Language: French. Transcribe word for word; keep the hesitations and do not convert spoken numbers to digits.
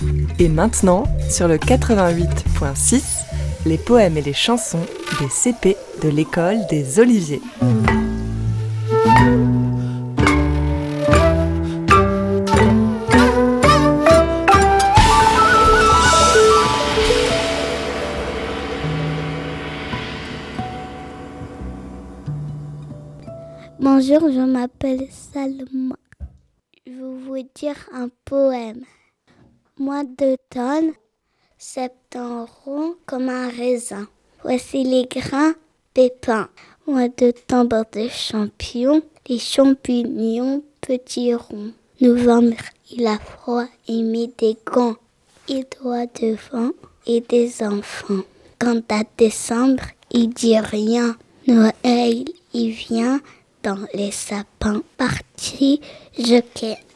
Et maintenant, sur le quatre-vingt-huit point six, les poèmes et les chansons des C P de l'école des Oliviers. Bonjour, je m'appelle Salma. Je vais vous dire un poème. Mois d'automne, septembre rond comme un raisin. Voici les grains pépins. Mois de tombe de champignons, les champignons petits ronds. Novembre, il a froid et met des gants. Il doit de vent et des enfants. Quant à décembre, il dit rien. Noël, il vient dans les sapins. Parti, je quitte.